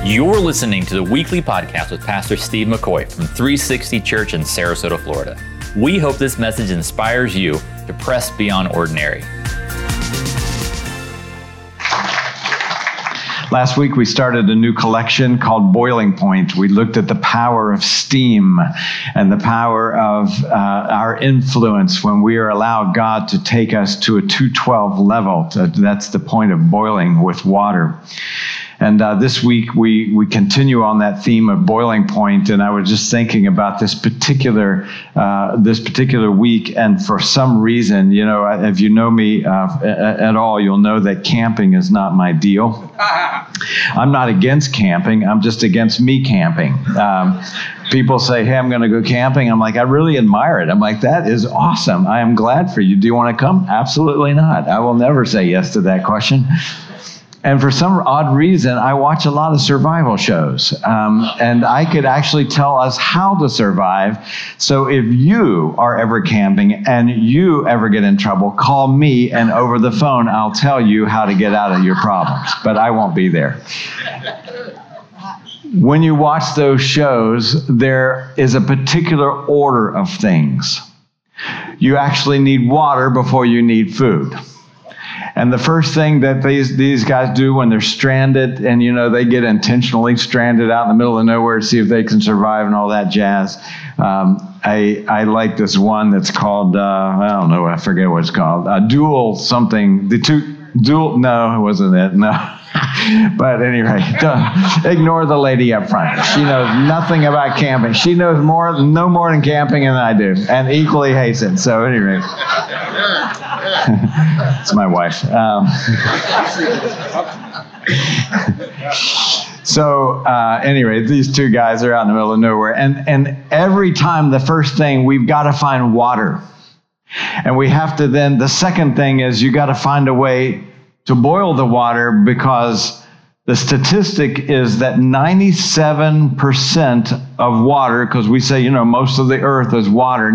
You're listening to the weekly podcast with Pastor Steve McCoy from 360 Church in Sarasota, Florida. We hope this message inspires you to press beyond ordinary. Last week, we started a new collection called Boiling Point. We looked at the power of steam and the power of our influence when we are allowed God to take us to a 212 level. That's the point of boiling with water. And this week, we continue on that theme of boiling point. And I was just thinking about this particular week. And for some reason, you know, if you know me at all, you'll know that camping is not my deal. I'm not against camping. I'm just against me camping. People say, hey, I'm going to go camping. I'm like, I really admire it. I'm like, that is awesome. I am glad for you. Do you want to come? Absolutely not. I will never say yes to that question. And for some odd reason, I watch a lot of survival shows. And I could actually tell us how to survive. So if you are ever camping and you ever get in trouble, call me, and over the phone, I'll tell you how to get out of your problems. But I won't be there. When you watch those shows, there is a particular order of things. You actually need water before you need food. And the first thing that these guys do when they're stranded, and you know, they get intentionally stranded out in the middle of nowhere to see if they can survive and all that jazz. I like this one that's called, I don't know, I forget what it's called. Dual something. No, it wasn't it. No. But anyway, ignore the lady up front. She knows nothing about camping. She knows no more than camping than I do, and equally hates it. So anyway, it's my wife. So anyway, these two guys are out in the middle of nowhere, and every time the first thing, we've got to find water, and we have to then. The second thing is you got to find a way to boil the water, because the statistic is that 97% of water, because we say, you know, most of the earth is water,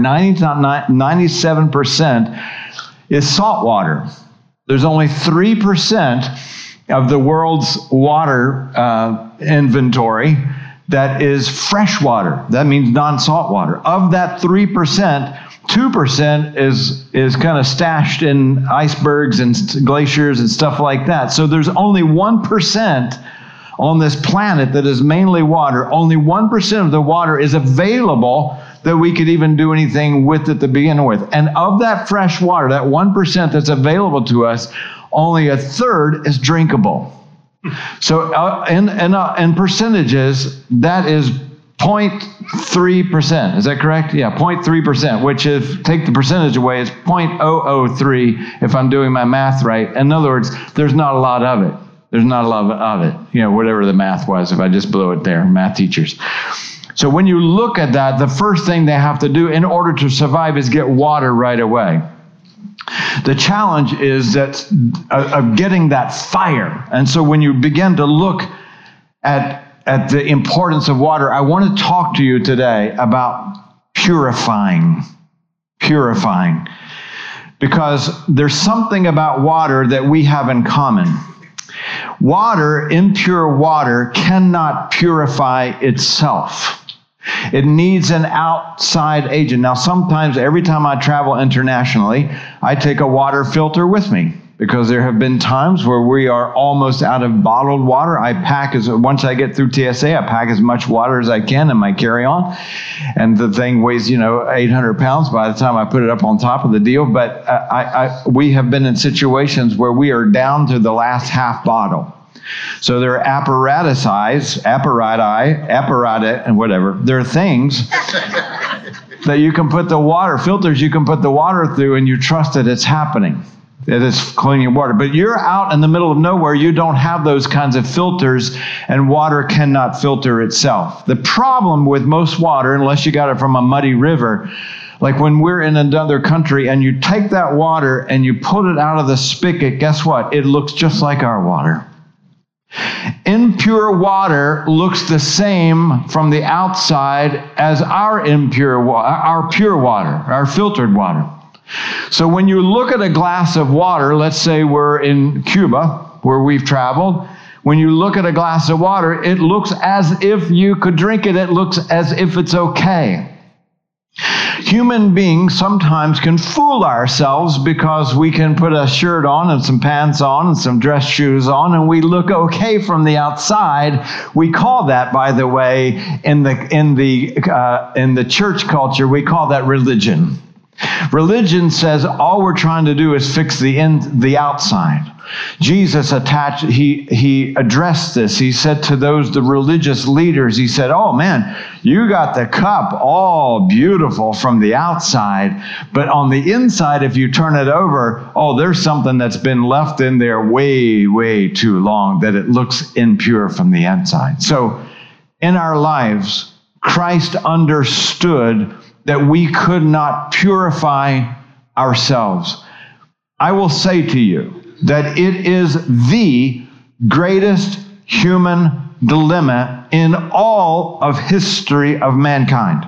97% is salt water. There's only 3% of the world's water inventory that is fresh water. That means non-salt water. Of that 3%, 2% is kind of stashed in icebergs and glaciers and stuff like that. So there's only 1% on this planet that is mainly water. Only 1% of the water is available that we could even do anything with it to begin with. And of that fresh water, that 1% that's available to us, only a third is drinkable. So in percentages, that is 0.3%. Is that correct? Yeah, 0.3%, which if take the percentage away, is 0.003 if I'm doing my math right. In other words, there's not a lot of it. There's not a lot of it. You know, whatever the math was, if I just blew it there, math teachers. So when you look at that, the first thing they have to do in order to survive is get water right away. The challenge is that of getting that fire. And so when you begin to look at the importance of water, I want to talk to you today about purifying. Because there's something about water that we have in common. Water, impure water, cannot purify itself. It needs an outside agent. Now, sometimes, every time I travel internationally, I take a water filter with me, because there have been times where we are almost out of bottled water. Once I get through TSA, I pack as much water as I can in my carry-on. And the thing weighs, 800 pounds by the time I put it up on top of the deal. But we have been in situations where we are down to the last half bottle. So there are apparatus, and whatever. There are things that you can put the water, filters you can put the water through, and you trust that it's happening. It is cleaning water. But you're out in the middle of nowhere. You don't have those kinds of filters, and water cannot filter itself. The problem with most water, unless you got it from a muddy river, like when we're in another country and you take that water and you put it out of the spigot, guess what? It looks just like our water. Impure water looks the same from the outside as our pure water, our filtered water. So when you look at a glass of water, let's say we're in Cuba, where we've traveled, When you look at a glass of water, it looks as if you could drink it. It looks as if it's okay. Human beings sometimes can fool ourselves because we can put a shirt on and some pants on and some dress shoes on and we look okay from the outside. We call that, by the way, in the church culture, we call that religion. Religion says all we're trying to do is fix the outside. Jesus he addressed this. He said to the religious leaders, he said, oh man, you got the cup all beautiful from the outside, but on the inside, if you turn it over, oh, there's something that's been left in there way, way too long that it looks impure from the inside. So in our lives, Christ understood that we could not purify ourselves. I will say to you that it is the greatest human dilemma in all of history of mankind.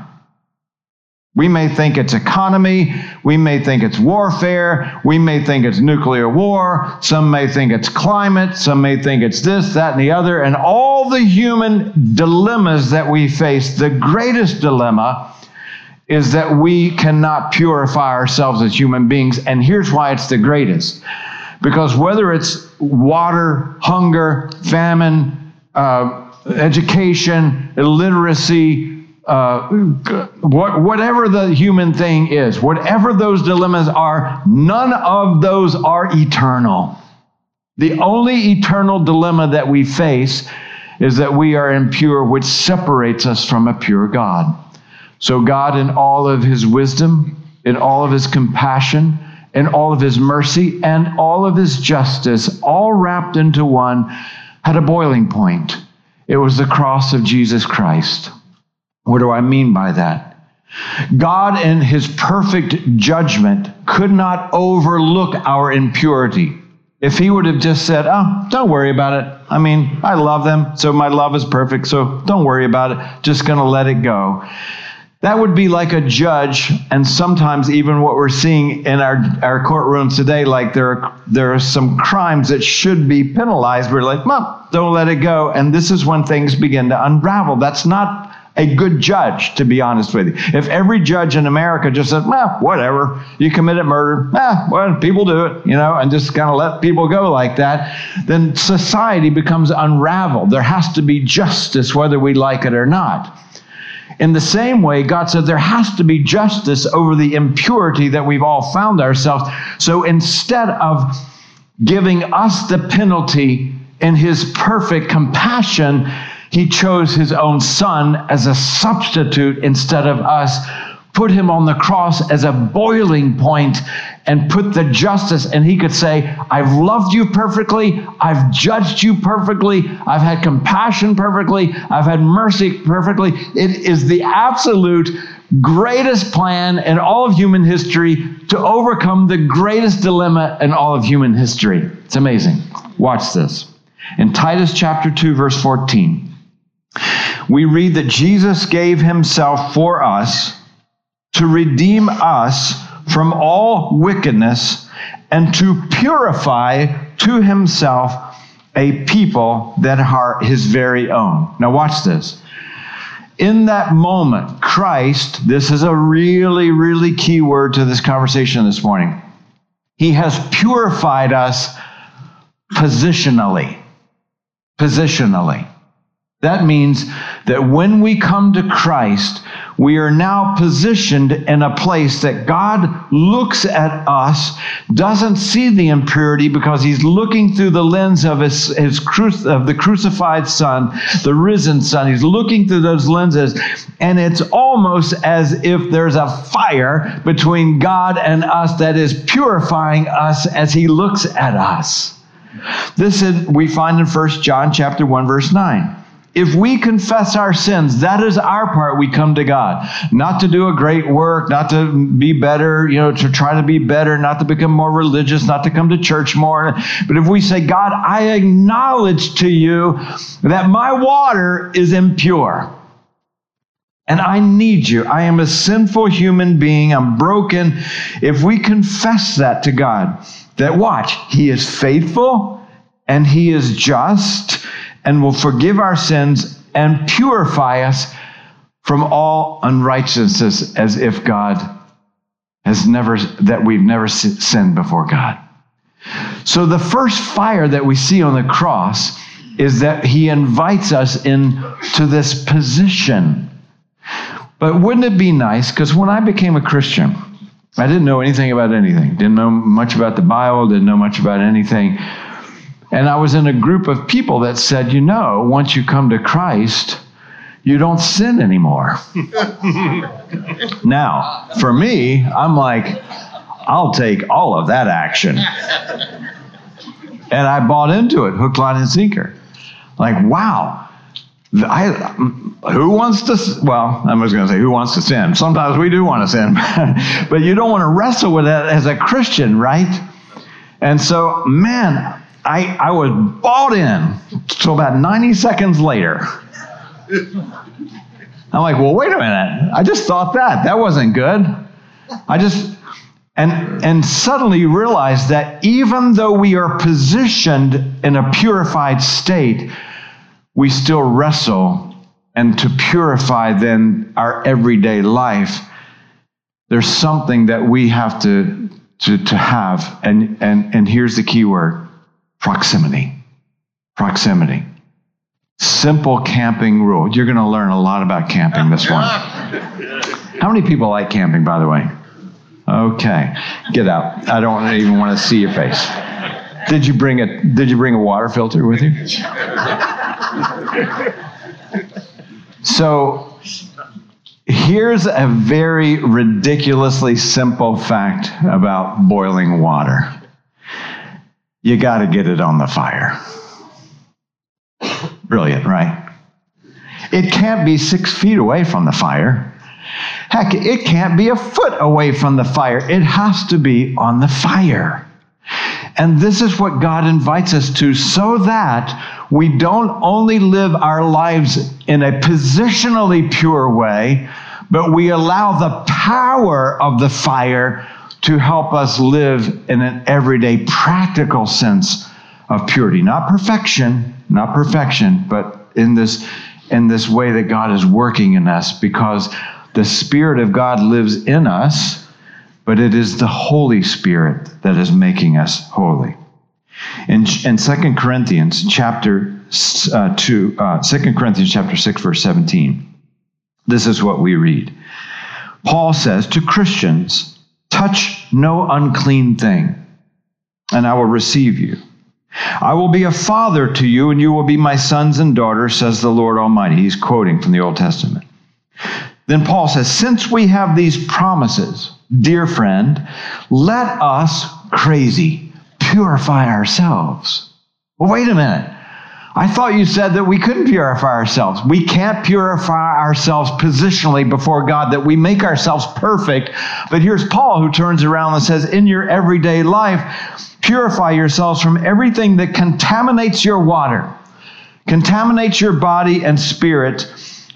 We may think it's economy, we may think it's warfare, we may think it's nuclear war, some may think it's climate, some may think it's this, that, and the other, and all the human dilemmas that we face, the greatest dilemma is that we cannot purify ourselves as human beings, and here's why it's the greatest. Because whether it's water, hunger, famine, education, illiteracy, whatever the human thing is, whatever those dilemmas are, none of those are eternal. The only eternal dilemma that we face is that we are impure, which separates us from a pure God. So God, in all of his wisdom, in all of his compassion, in all of his mercy, and all of his justice, all wrapped into one, had a boiling point. It was the cross of Jesus Christ. What do I mean by that? God, in his perfect judgment, could not overlook our impurity. If he would have just said, oh, don't worry about it. I mean, I love them, so my love is perfect, so don't worry about it. Just going to let it go. That would be like a judge, and sometimes even what we're seeing in our courtrooms today, like there are some crimes that should be penalized. We're like, well, don't let it go. And this is when things begin to unravel. That's not a good judge, to be honest with you. If every judge in America just said, well, whatever, you committed murder, well, people do it, and just kind of let people go like that, then society becomes unraveled. There has to be justice whether we like it or not. In the same way, God said there has to be justice over the impurity that we've all found ourselves. So instead of giving us the penalty in his perfect compassion, he chose his own son as a substitute instead of us, put him on the cross as a boiling point and put the justice, and he could say, I've loved you perfectly, I've judged you perfectly, I've had compassion perfectly, I've had mercy perfectly. It is the absolute greatest plan in all of human history to overcome the greatest dilemma in all of human history. It's amazing. Watch this. In Titus chapter 2, verse 14, we read that Jesus gave himself for us to redeem us from all wickedness and to purify to himself a people that are his very own. Now watch this. In that moment, Christ, this is a really, really key word to this conversation this morning. He has purified us positionally. Positionally. That means that when we come to Christ, we are now positioned in a place that God looks at us, doesn't see the impurity because he's looking through the lens of the crucified Son, the risen Son. He's looking through those lenses, and it's almost as if there's a fire between God and us that is purifying us as he looks at us. This we find in 1 John chapter 1, verse 9. If we confess our sins, that is our part. We come to God. Not to do a great work, not to be better, to try to be better, not to become more religious, not to come to church more. But if we say, God, I acknowledge to you that my water is impure. And I need you. I am a sinful human being. I'm broken. If we confess that to God, that watch, he is faithful and he is just and will forgive our sins and purify us from all unrighteousness, as if we've never sinned before God. So the first fire that we see on the cross is that he invites us into this position. But wouldn't it be nice, because when I became a Christian, I didn't know anything about anything. Didn't know much about the Bible, didn't know much about anything. And I was in a group of people that said, once you come to Christ, you don't sin anymore. Now, for me, I'm like, I'll take all of that action. And I bought into it, hook, line, and sinker. Like, wow. Who wants to, I was going to say, who wants to sin? Sometimes we do want to sin. But you don't want to wrestle with that as a Christian, right? And so, man, I was bought in. So about 90 seconds later, I'm like, well, wait a minute. I just thought that wasn't good. And suddenly you realize that even though we are positioned in a purified state, we still wrestle, and to purify then our everyday life, there's something that we have to have. And here's the key word: proximity. Proximity. Simple camping rule. You're going to learn a lot about camping this morning. How many people like camping, by the way? Okay, get out. I don't even want to see your face. Did you bring a water filter with you? So here's a very ridiculously simple fact about boiling water. You got to get it on the fire. Brilliant, right? It can't be 6 feet away from the fire. Heck, it can't be a foot away from the fire. It has to be on the fire. And this is what God invites us to, so that we don't only live our lives in a positionally pure way, but we allow the power of the fire to help us live in an everyday practical sense of purity. Not perfection, but in this way that God is working in us, because the Spirit of God lives in us, but it is the Holy Spirit that is making us holy. In 2 Corinthians chapter 2 Corinthians chapter 6, verse 17, this is what we read. Paul says to Christians, "Touch no unclean thing, and I will receive you. I will be a father to you, and you will be my sons and daughters, says the Lord Almighty." He's quoting from the Old Testament. Then Paul says, "Since we have these promises, dear friend, let us," crazy, "purify ourselves." Well, wait a minute. I thought you said that we couldn't purify ourselves. We can't purify ourselves positionally before God, that we make ourselves perfect. But here's Paul, who turns around and says, in your everyday life, purify yourselves from everything that contaminates your water, contaminates your body and spirit,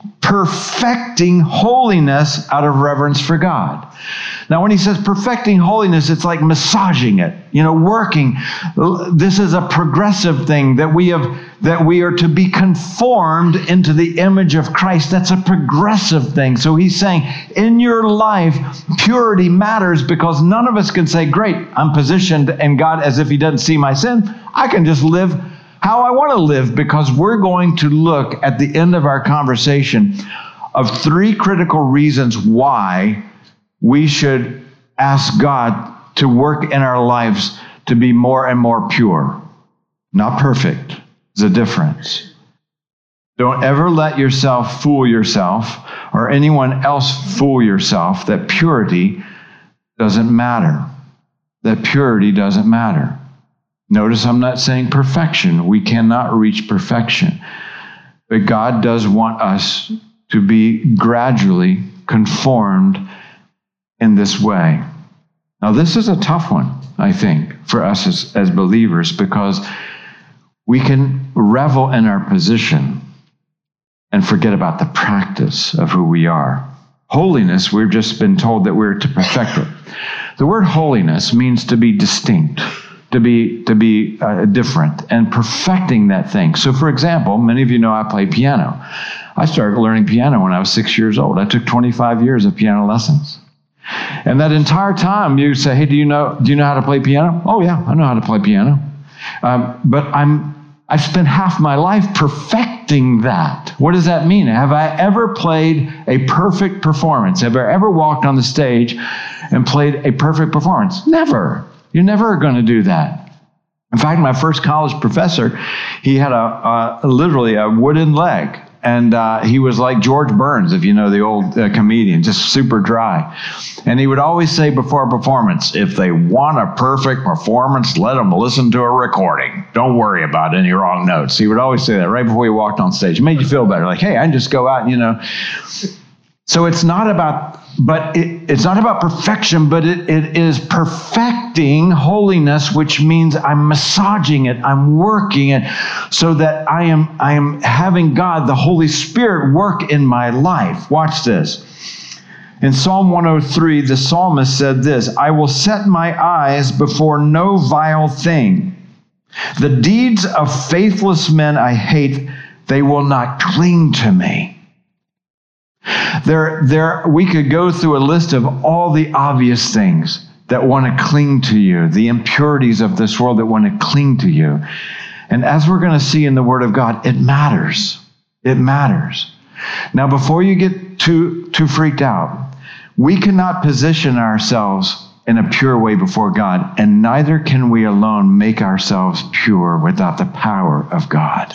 perfecting holiness out of reverence for God. Now, when he says perfecting holiness, it's like massaging it, working. This is a progressive thing that we are to be conformed into the image of Christ. That's a progressive thing. So he's saying, in your life, purity matters, because none of us can say, great, I'm positioned in God as if he doesn't see my sin. I can just live how I want to live, because we're going to look at the end of our conversation of 3 critical reasons why we should ask God to work in our lives to be more and more pure. Not perfect. There's a difference. Don't ever let yourself fool yourself, or anyone else fool yourself, that purity doesn't matter. That purity doesn't matter. Notice I'm not saying perfection. We cannot reach perfection. But God does want us to be gradually conformed in this way. Now, this is a tough one, I think, for us as believers, because we can revel in our position and forget about the practice of who we are. Holiness, we've just been told that we're to perfect it. The word holiness means to be distinct, to be different and perfecting that thing. So, for example, many of you know I play piano. I started learning piano when I was 6 years old. I took 25 years of piano lessons. And that entire time, you say, hey, do you know how to play piano? Oh, yeah, I know how to play piano. But I've spent half my life perfecting that. What does that mean? Have I ever played a perfect performance? Have I ever walked on the stage and played a perfect performance? Never. You're never going to do that. In fact, my first college professor, he had literally a wooden leg. And he was like George Burns, if you know the old comedian, just super dry. And he would always say before a performance, if they want a perfect performance, let them listen to a recording. Don't worry about any wrong notes. He would always say that right before he walked on stage. It made you feel better. Like, hey, I can just go out, So it's not about, it's not about perfection, but it is perfecting holiness, which means I'm massaging it, I'm working it, so that I am having God, the Holy Spirit, work in my life. Watch this. In Psalm 103, the psalmist said this, I will set my eyes before no vile thing. The deeds of faithless men I hate, they will not cling to me. We could go through a list of all the obvious things that want to cling to you, the impurities of this world that want to cling to you. And as we're going to see in the Word of God, it matters. It matters. Now, before you get too freaked out, we cannot position ourselves in a pure way before God, and neither can we alone make ourselves pure without the power of God.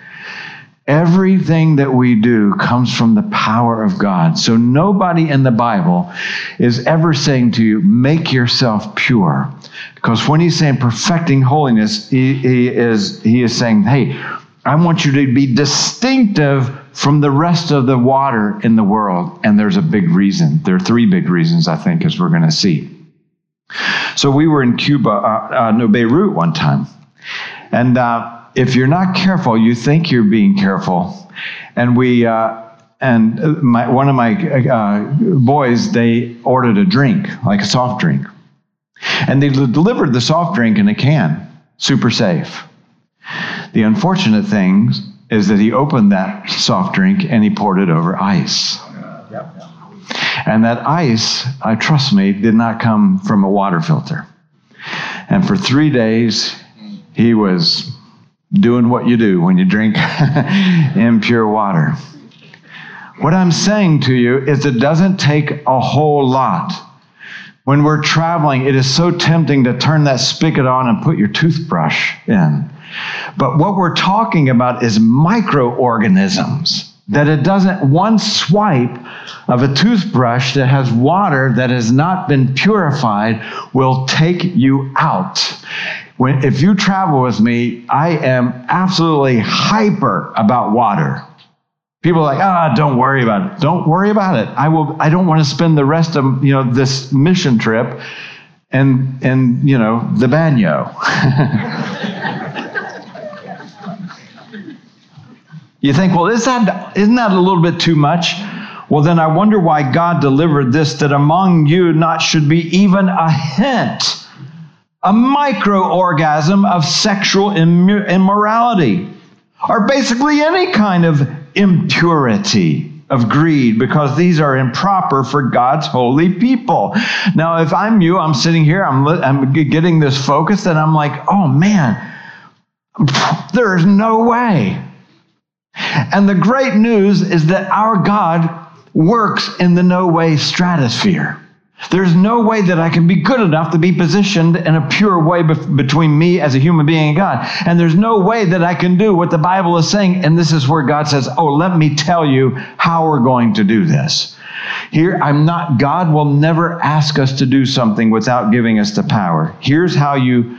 Everything that we do comes from the power of God. So nobody in the Bible is ever saying to you, make yourself pure. Because when he's saying perfecting holiness, he is saying, hey, I want you to be distinctive from the rest of the water in the world. And there's a big reason. There are three big reasons, I think, as we're going to see. So we were in Beirut one time. And if you're not careful, you think you're being careful. And one of my boys, they ordered a drink, like a soft drink. And they delivered the soft drink in a can, super safe. The unfortunate thing is that he opened that soft drink and he poured it over ice. And that ice, trust me, did not come from a water filter. And for 3 days, he was doing what you do when you drink impure water. What I'm saying to you is it doesn't take a whole lot. When we're traveling, it is so tempting to turn that spigot on and put your toothbrush in. But what we're talking about is microorganisms, that it doesn't, one swipe of a toothbrush that has water that has not been purified will take you out. If you travel with me, I am absolutely hyper about water. People are like, don't worry about it. Don't worry about it. I don't want to spend the rest of this mission trip in the bagnio. You think, well, isn't that a little bit too much? Well, then I wonder why God delivered this, that among you not should be even a hint, a microorgasm of sexual immorality, or basically any kind of impurity of greed, because these are improper for God's holy people. Now, if I'm you, I'm sitting here, I'm getting this focus, and I'm like, oh man, there is no way. And the great news is that our God works in the no way stratosphere. There's no way that I can be good enough to be positioned in a pure way between me as a human being and God. And there's no way that I can do what the Bible is saying. And this is where God says, let me tell you how we're going to do this. God will never ask us to do something without giving us the power. Here's how you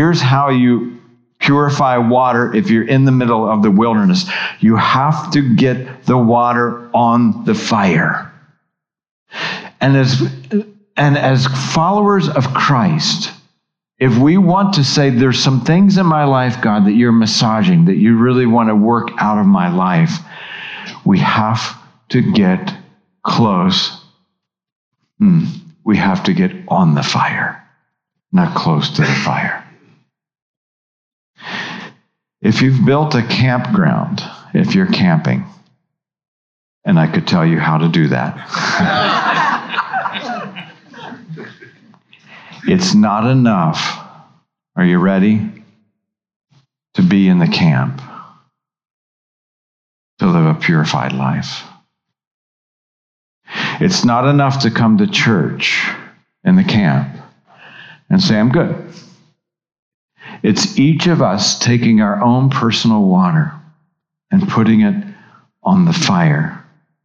purify water if you're in the middle of the wilderness. You have to get the water on the fire. And as followers of Christ, if we want to say there's some things in my life, God, that you're massaging, that you really want to work out of my life, we have to get close. We have to get on the fire, not close to the fire. If you've built a campground, if you're camping, and I could tell you how to do that. It's not enough, are you ready, to be in the camp, to live a purified life. It's not enough to come to church in the camp and say, I'm good. It's each of us taking our own personal water and putting it on the fire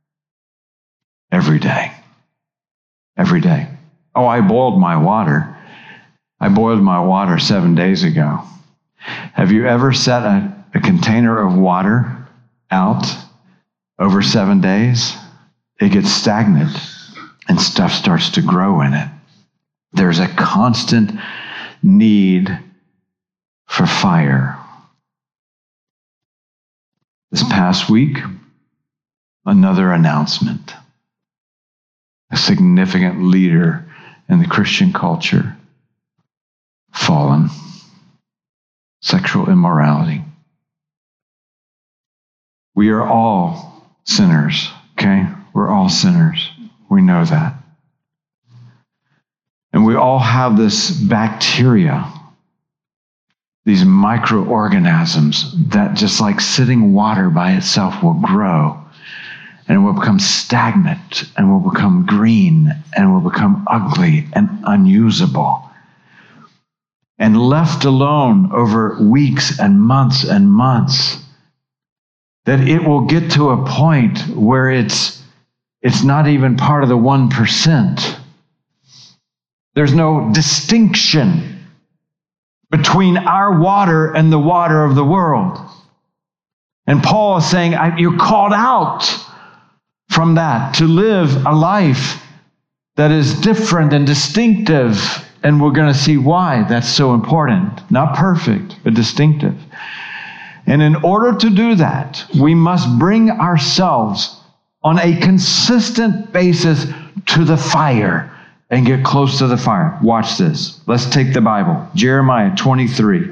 every day. Every day. Oh, I boiled my water. I boiled my water 7 days ago. Have you ever set a container of water out over 7 days? It gets stagnant and stuff starts to grow in it. There's a constant need for fire. This past week, another announcement. A significant leader in the Christian culture, fallen, sexual immorality. We are all sinners, okay? We're all sinners. We know that. And we all have this bacteria, these microorganisms that just like sitting water by itself will grow and will become stagnant and will become green and will become ugly and unusable. And left alone over weeks and months, that it will get to a point where it's not even part of the 1%. There's no distinction between our water and the water of the world. And Paul is saying, you're called out from that to live a life that is different and distinctive. And we're going to see why that's so important. Not perfect, but distinctive. And in order to do that, we must bring ourselves on a consistent basis to the fire and get close to the fire. Watch this. Let's take the Bible. Jeremiah 23.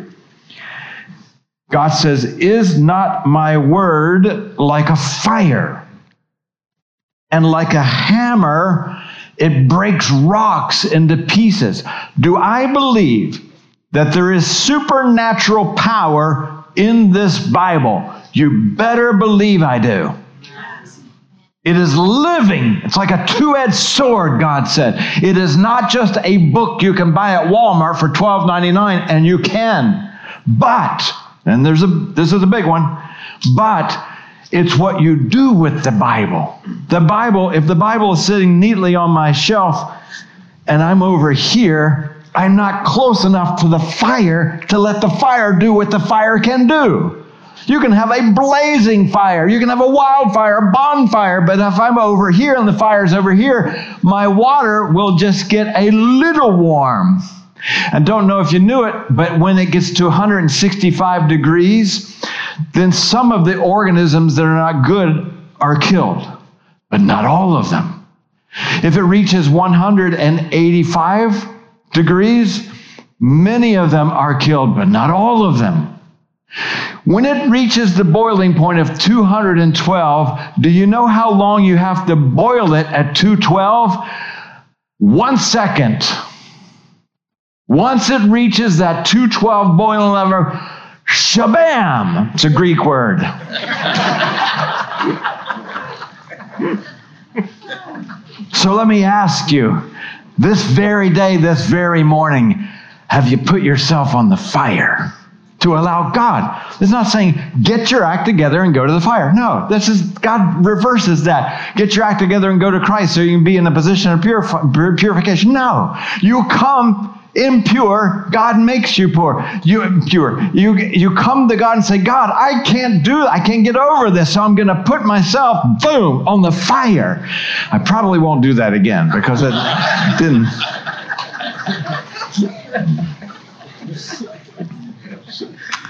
God says, is not my word like a fire, and like a hammer, it breaks rocks into pieces? Do I believe that there is supernatural power in this Bible? You better believe I do. It is living. It's like a two-edged sword, God said. It is not just a book you can buy at Walmart for $12.99, and you can. But, and this is a big one, but it's what you do with the Bible. The Bible, if the Bible is sitting neatly on my shelf and I'm over here, I'm not close enough to the fire to let the fire do what the fire can do. You can have a blazing fire. You can have a wildfire, a bonfire. But if I'm over here and the fire's over here, my water will just get a little warm. And don't know if you knew it, but when it gets to 165 degrees, then some of the organisms that are not good are killed, but not all of them. If it reaches 185 degrees, many of them are killed, but not all of them. When it reaches the boiling point of 212, do you know how long you have to boil it at 212? 1 second. Once it reaches that 212 boiling level, shabam! It's a Greek word. So let me ask you, this very day, this very morning, have you put yourself on the fire to allow God? It's not saying, get your act together and go to the fire. No, this is, God reverses that. Get your act together and go to Christ so you can be in a position of purification. No, you come impure, God makes you pure. You come to God and say, God, I can't do it. I can't get over this, so I'm going to put myself, boom, on the fire. I probably won't do that again because it didn't.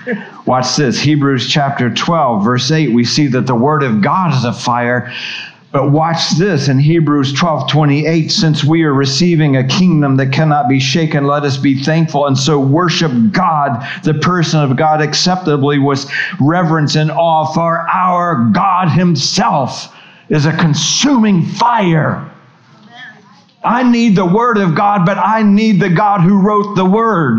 Watch this. Hebrews chapter 12, verse 8, we see that the word of God is a fire, But watch this in Hebrews 12:28. Since we are receiving a kingdom that cannot be shaken, let us be thankful and so worship God, the person of God, acceptably with reverence and awe. For our God himself is a consuming fire. I need the Word of God, but I need the God who wrote the Word.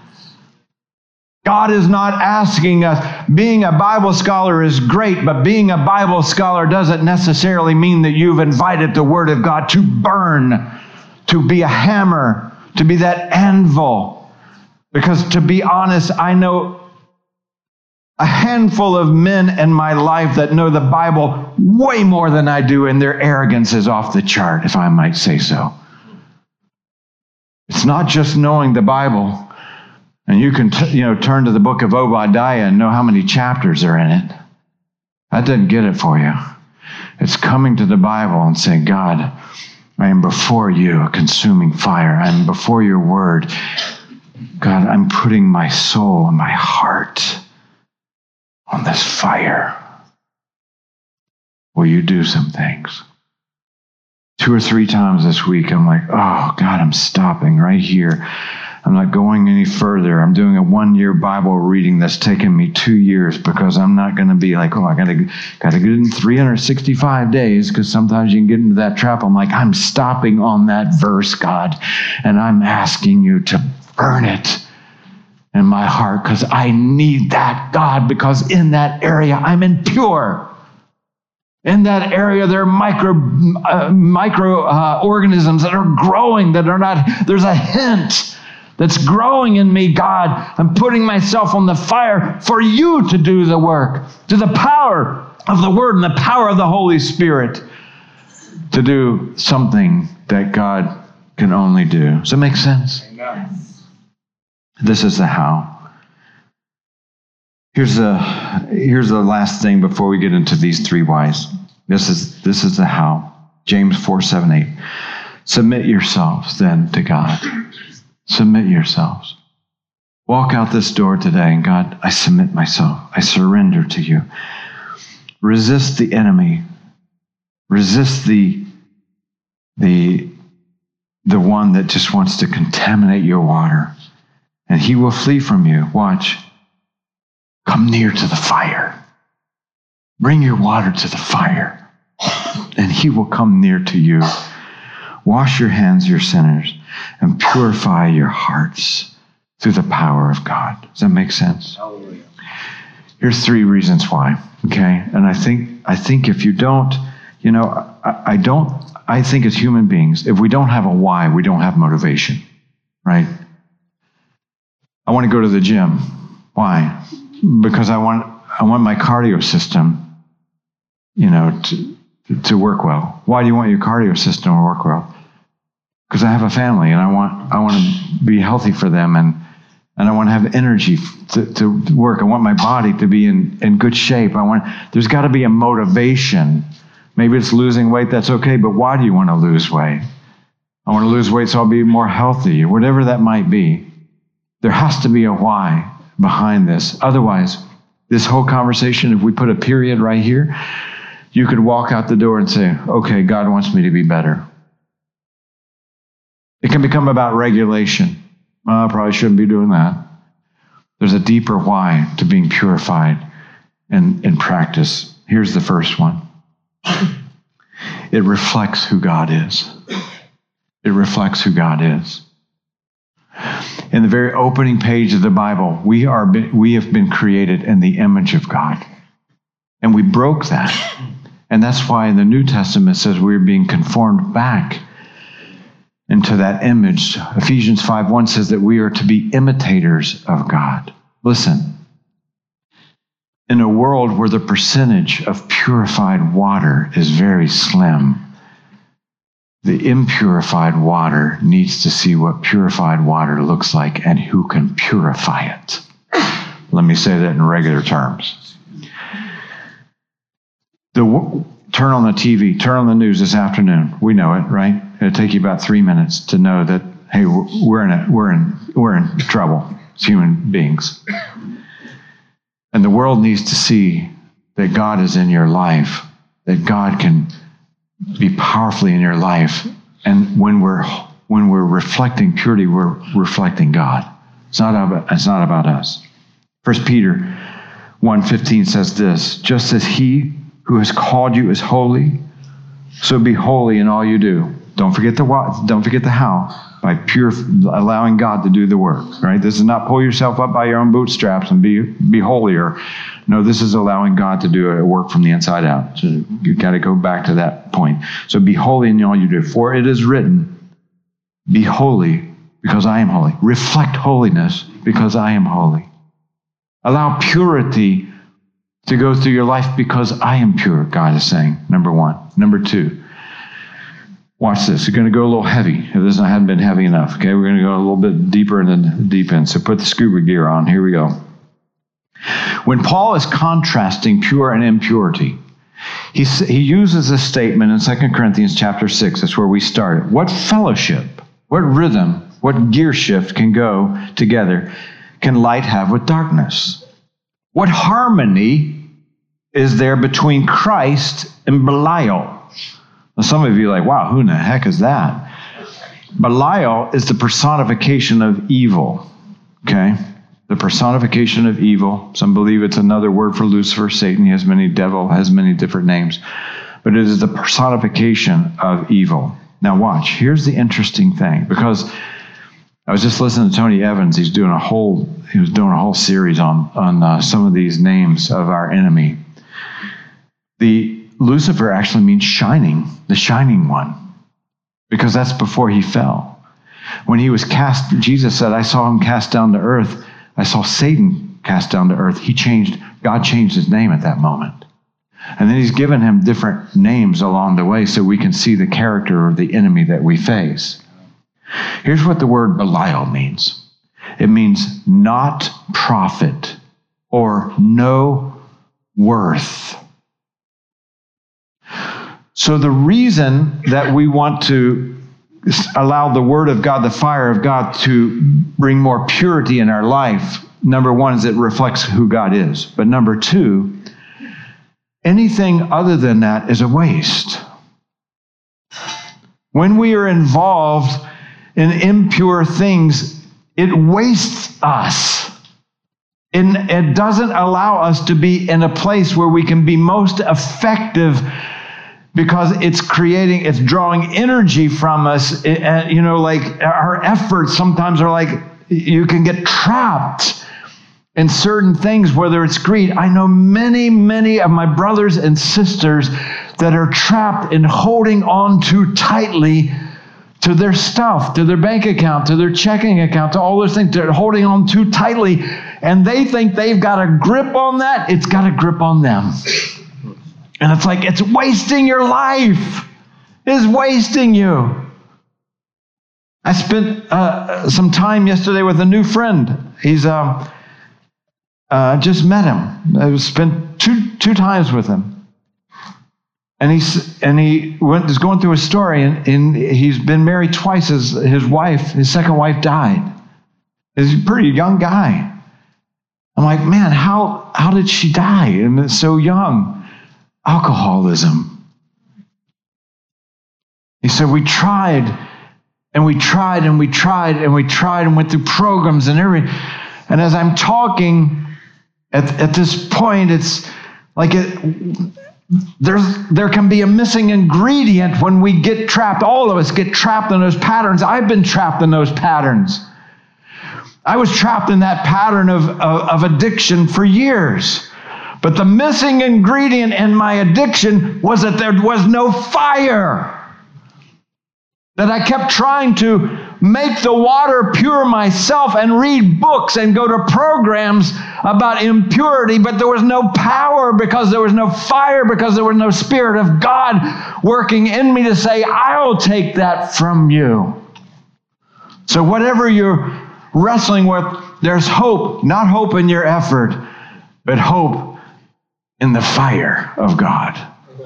God is not asking us, being a Bible scholar is great, but being a Bible scholar doesn't necessarily mean that you've invited the Word of God to burn, to be a hammer, to be that anvil. Because to be honest, I know a handful of men in my life that know the Bible way more than I do, and their arrogance is off the chart, if I might say so. It's not just knowing the Bible. And you can turn to the book of Obadiah and know how many chapters are in it. That doesn't get it for you. It's coming to the Bible and saying, God, I am before you, a consuming fire. I am before your word. God, I'm putting my soul and my heart on this fire. Will you do some things? 2 or 3 times this week, I'm like, oh, God, I'm stopping right here. I'm not going any further. I'm doing a 1-year Bible reading that's taken me 2 years because I'm not going to be like, oh, I got to get it in 365 days, because sometimes you can get into that trap. I'm like, I'm stopping on that verse, God, and I'm asking you to burn it in my heart, because I need that, God, because in that area I'm impure. In that area, there are microorganisms that are growing, that are not, there's a hint that's growing in me, God. I'm putting myself on the fire for you to do the work, to the power of the Word and the power of the Holy Spirit to do something that God can only do. Does that make sense? Amen. This is the how. Here's the last thing before we get into these 3 whys. This is the how. James 4:7-8. Submit yourselves then to God. Submit yourselves. Walk out this door today, and God, I submit myself. I surrender to you. Resist the enemy. Resist the one that just wants to contaminate your water, and he will flee from you. Watch. Come near to the fire. Bring your water to the fire, and he will come near to you. Wash your hands, you sinners, and purify your hearts through the power of God. Does that make sense? Hallelujah. Here's 3 reasons why, okay? And I think if you don't, I think as human beings, if we don't have a why, we don't have motivation, right? I want to go to the gym. Why? Because I want my cardio system, to work well. Why do you want your cardio system to work well? Because I have a family, and I want to be healthy for them, and I want to have energy to work. I want my body to be in good shape. There's got to be a motivation. Maybe it's losing weight, that's okay, but why do you want to lose weight? I want to lose weight so I'll be more healthy, or whatever that might be. There has to be a why behind this. Otherwise, this whole conversation, if we put a period right here, you could walk out the door and say, okay, God wants me to be better. It can become about regulation. Well, I probably shouldn't be doing that. There's a deeper why to being purified in practice. Here's the first one. It reflects who God is. It reflects who God is. In the very opening page of the Bible, we have been created in the image of God. And we broke that. And that's why in the New Testament it says we're being conformed back into that image. Ephesians 5:1 says that we are to be imitators of God. Listen, in a world where the percentage of purified water is very slim, the impurified water needs to see what purified water looks like and who can purify it. Let me say that in regular terms. Turn on the TV, turn on the news this afternoon. We know it, right? It'll take you about 3 minutes to know that, hey, we're in trouble as human beings. And the world needs to see that God is in your life, that God can be powerfully in your life. And when we're reflecting purity, we're reflecting God. It's not about us. 1 Peter 1:15 says this, just as he who has called you is holy, so be holy in all you do. Don't forget the what, don't forget the how, by allowing God to do the work, right? This is not pull yourself up by your own bootstraps and be holier. No, this is allowing God to do a work from the inside out. So you've got to go back to that point. So be holy in all you do. For it is written, be holy because I am holy. Reflect holiness because I am holy. Allow purity to go through your life because I am pure, God is saying, number one. Number two, watch this. You're going to go a little heavy. This hasn't been heavy enough. Okay, we're going to go a little bit deeper in the deep end. So put the scuba gear on. Here we go. When Paul is contrasting pure and impurity, he uses this statement in 2 Corinthians chapter 6. That's where we started. What fellowship, what rhythm, what gear shift can go together can light have with darkness? What harmony is there between Christ and Belial? Now, some of you are like, wow, who in the heck is that? Belial is the personification of evil, okay? The personification of evil. Some believe it's another word for Lucifer. Satan has many different names. But it is the personification of evil. Now watch, here's the interesting thing, because I was just listening to Tony Evans. He was doing a whole series on some of these names of our enemy. The Lucifer actually means shining, the shining one, because that's before he fell. When he was cast, Jesus said, I saw him cast down to earth. I saw Satan cast down to earth. God changed his name at that moment. And then he's given him different names along the way so we can see the character of the enemy that we face. Here's what the word Belial means. It means not profit or no worth. So the reason that we want to allow the Word of God, the fire of God, to bring more purity in our life, number one, is it reflects who God is. But number two, anything other than that is a waste. When we are involved in impure things, it wastes us. And it doesn't allow us to be in a place where we can be most effective, because it's drawing energy from us. Like our efforts sometimes are like, you can get trapped in certain things, whether it's greed. I know many, many of my brothers and sisters that are trapped in holding on too tightly to their stuff, to their bank account, to their checking account, to all those things. They're holding on too tightly, and they think they've got a grip on that. It's got a grip on them. And it's like, it's wasting your life. It's wasting you. I spent some time yesterday with a new was just met him. I spent two times with him. And he is going through a story, and he's been married twice. His second wife died. He's a pretty young guy. I'm like, man, how did she die? And it's so young. Alcoholism. He said, we tried and we tried and we tried and we tried and went through programs and everything. And as I'm talking at this point, it's like there can be a missing ingredient when we get trapped. All of us get trapped in those patterns. I've been trapped in those patterns. I was trapped in that pattern of addiction for years. But the missing ingredient in my addiction was that there was no fire. That I kept trying to make the water pure myself and read books and go to programs about impurity, but there was no power because there was no fire, because there was no Spirit of God working in me to say, I'll take that from you. So whatever you're wrestling with, there's hope, not hope in your effort, but hope in the fire of God.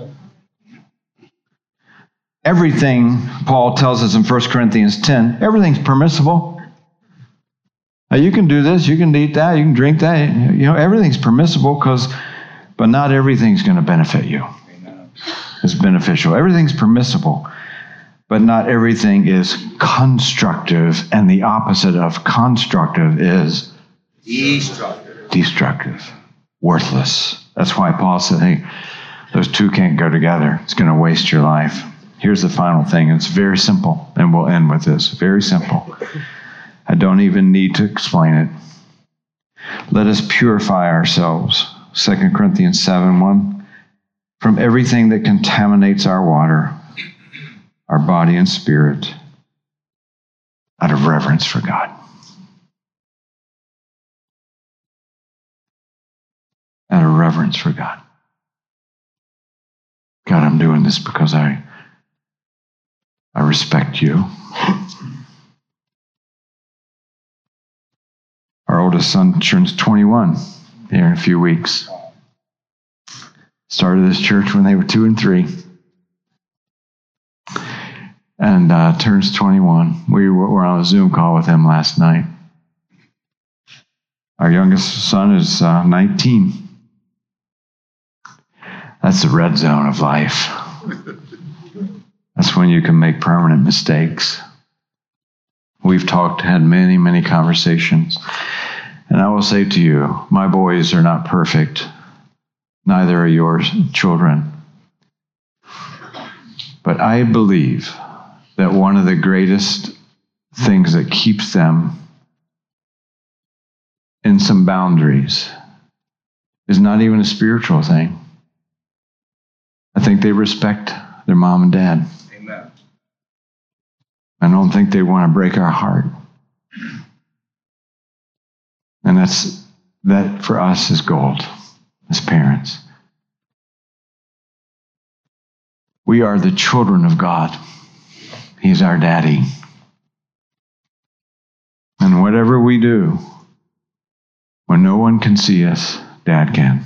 Everything, Paul tells us in 1 Corinthians 10, everything's permissible. Now, you can do this, you can eat that, you can drink that. Everything's permissible, but not everything's going to benefit you. is beneficial. Everything's permissible, but not everything is constructive, and the opposite of constructive is destructive, worthless. That's why Paul said, hey, those two can't go together. It's going to waste your life. Here's the final thing. It's very simple, and we'll end with this. Very simple. I don't even need to explain it. Let us purify ourselves. 2 Corinthians 7:1. From everything that contaminates our water, our body and spirit, out of reverence for God. Out of reverence for God. God, I'm doing this because I respect you. Our oldest son turns 21 here in a few weeks. Started this church when they were 2 and 3. And turns 21. We were on a Zoom call with him last night. Our youngest son is 19. That's the red zone of life. That's when you can make permanent mistakes. We've had many, many conversations. And I will say to you, my boys are not perfect. Neither are your children. But I believe that one of the greatest things that keeps them in some boundaries is not even a spiritual thing. I think they respect their mom and dad. Amen. I don't think they want to break our heart. And that for us is gold as parents. We are the children of God. He's our daddy. And whatever we do, when no one can see us, Dad can.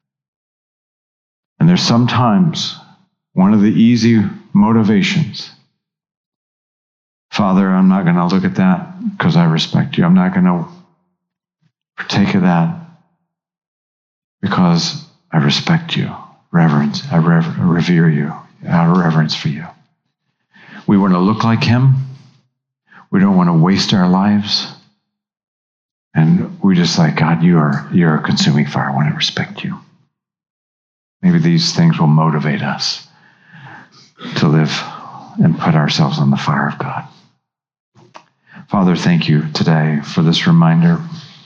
And there's sometimes one of the easy motivations. Father, I'm not going to look at that because I respect you. I'm not going to partake of that because I respect you. Reverence. I revere you out of reverence for you. We want to look like him. We don't want to waste our lives. And we just like, God, you're a consuming fire. I want to respect you. Maybe these things will motivate us to live and put ourselves on the fire of God. Father, thank you today for this reminder.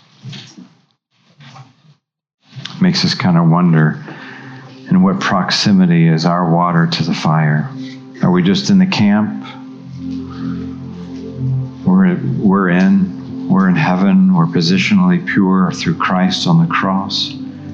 It makes us kind of wonder in what proximity is our water to the fire. Are we just in the camp? We're in heaven. We're positionally pure through Christ on the cross.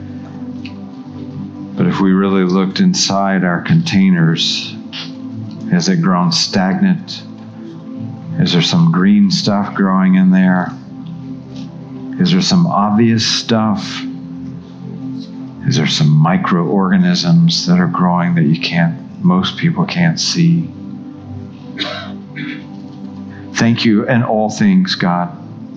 But if we really looked inside our containers, has it grown stagnant? Is there some green stuff growing in there? Is there some obvious stuff? Is there some microorganisms that are growing that most people can't see? Thank you in all things, God,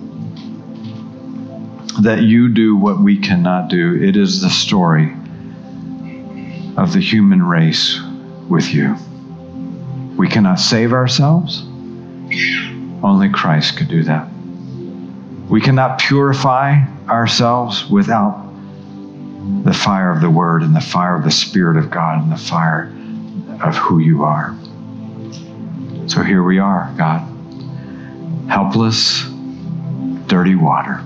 that you do what we cannot do. It is the story of the human race with you. We cannot save ourselves. Only Christ could do that. We cannot purify ourselves without the fire of the Word and the fire of the Spirit of God and the fire of who you are. So here we are, God. Helpless, dirty water.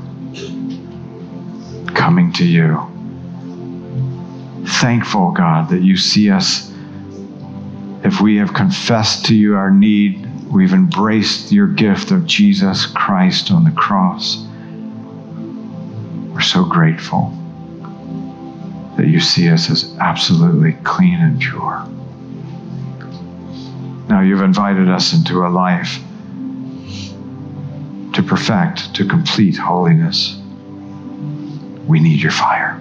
Coming to you. Thankful, God, that you see us. If we have confessed to you our need, we've embraced your gift of Jesus Christ on the cross. We're so grateful that you see us as absolutely clean and pure. Now you've invited us into a life to perfect, to complete holiness. We need your fire.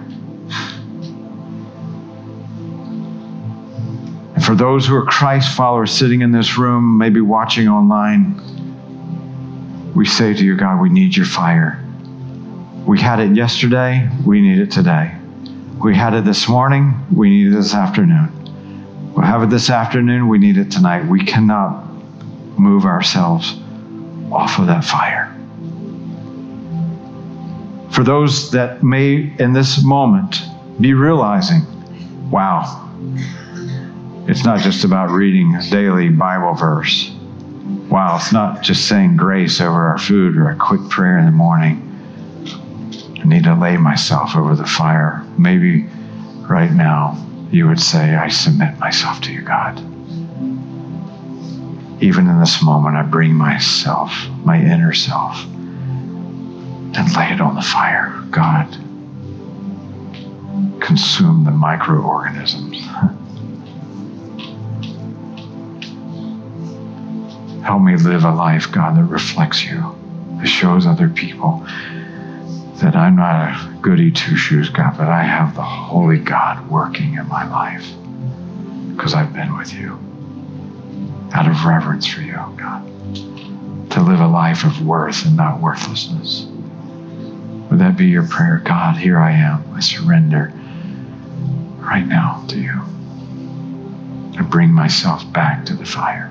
And for those who are Christ followers sitting in this room, maybe watching online, we say to you, God, we need your fire. We had it yesterday, we need it today. We had it this morning, we need it this afternoon. We'll have it this afternoon. We need it tonight. We cannot move ourselves off of that fire. For those that may, in this moment, be realizing, wow, it's not just about reading a daily Bible verse. Wow, it's not just saying grace over our food or a quick prayer in the morning. I need to lay myself over the fire. Maybe right now you would say, I submit myself to you, God. Even in this moment, I bring myself, my inner self, and lay it on the fire. God, consume the microorganisms. Help me live a life, God, that reflects you, that shows other people that I'm not a goody two-shoes, God, but I have the Holy God working in my life because I've been with you. Out of reverence for you, God, to live a life of worth and not worthlessness. Would that be your prayer? God, here I am. I surrender right now to you. I bring myself back to the fire.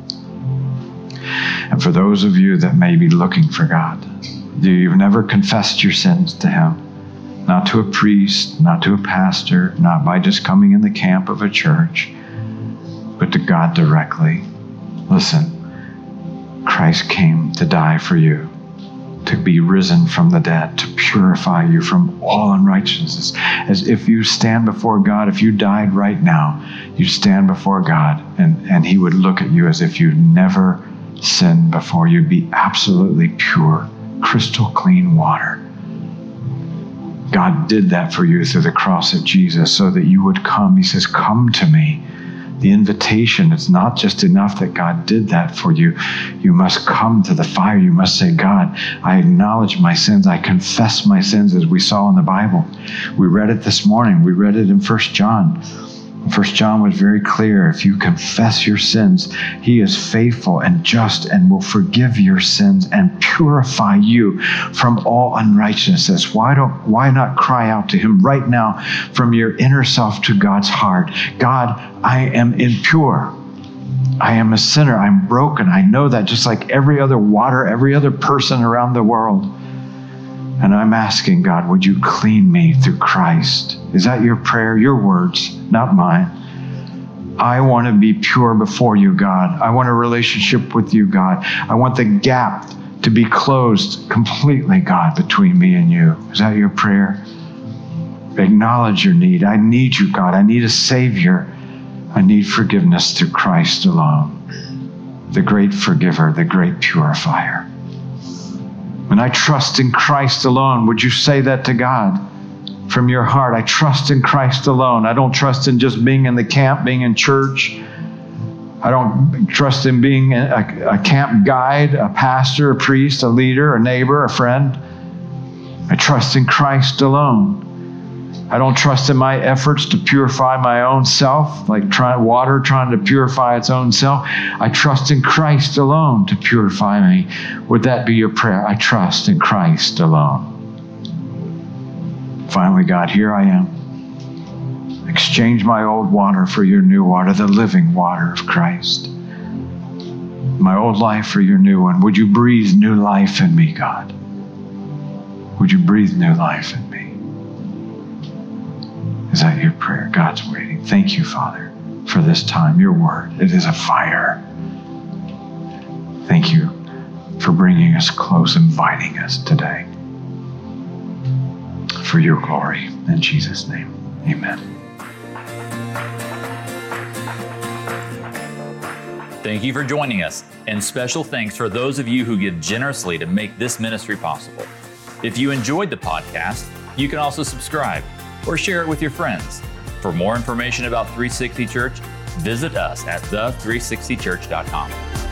And for those of you that may be looking for God, you've never confessed your sins to Him, not to a priest, not to a pastor, not by just coming in the camp of a church, but to God directly. Listen, Christ came to die for you, to be risen from the dead, to purify you from all unrighteousness. As if you stand before God, if you died right now, you stand before God, and He would look at you as if you'd never sinned before. You'd be absolutely pure, crystal clean water. God did that for you through the cross of Jesus so that you would come. He says, come to me. The invitation, it's not just enough that God did that for you. You must come to the fire. You must say, God, I acknowledge my sins. I confess my sins, as we saw in the Bible. We read it this morning. We read it in 1 John. 1 John was very clear. If you confess your sins, He is faithful and just and will forgive your sins and purify you from all unrighteousness. Why not cry out to Him right now from your inner self to God's heart? God, I am impure. I am a sinner. I'm broken. I know that, just like every other water, every other person around the world. And I'm asking, God, would you clean me through Christ? Is that your prayer? Your words, not mine. I want to be pure before you, God. I want a relationship with you, God. I want the gap to be closed completely, God, between me and you. Is that your prayer? Acknowledge your need. I need you, God. I need a Savior. I need forgiveness through Christ alone, the great forgiver, the great purifier. And I trust in Christ alone. Would you say that to God from your heart? I trust in Christ alone. I don't trust in just being in the camp, being in church. I don't trust in being a camp guide, a pastor, a priest, a leader, a neighbor, a friend. I trust in Christ alone. I don't trust in my efforts to purify my own self, like water trying to purify its own self. I trust in Christ alone to purify me. Would that be your prayer? I trust in Christ alone. Finally, God, here I am. Exchange my old water for your new water, the living water of Christ. My old life for your new one. Would you breathe new life in me, God? Would you breathe new life in me? Is that your prayer? God's waiting. Thank you, Father, for this time. Your word, it is a fire. Thank you for bringing us close, inviting us today. For your glory. In Jesus' name, amen. Thank you for joining us, and special thanks for those of you who give generously to make this ministry possible. If you enjoyed the podcast, you can also subscribe or share it with your friends. For more information about 360 Church, visit us at the360church.com.